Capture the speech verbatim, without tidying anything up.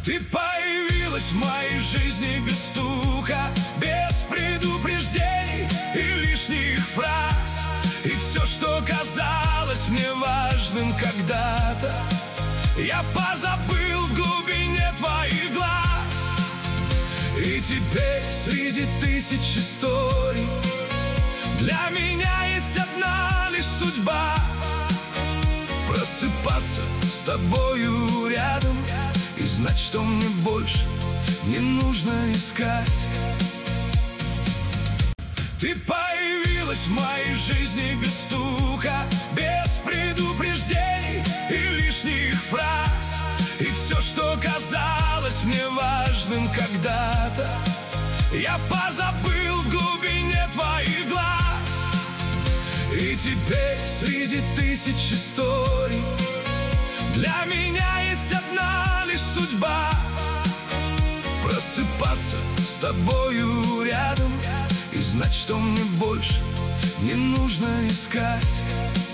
Ты появилась в моей жизни без стука, без предупреждений и лишних фраз. И все, что казалось мне важным когда-то, я позабыл в глубине твоих глаз. И теперь среди тысяч историй для меня есть одна лишь судьба: просыпаться с тобою рядом и знать, что мне больше не нужно искать. Ты появилась в моей жизни без стука, без предупреждений и лишних фраз. И все, что казалось мне важным когда-то, я позабыл в глубине твоих глаз. И теперь среди тысяч историй для меня есть одна лишь судьба: просыпаться с тобою рядом и знать, что мне больше не нужно искать.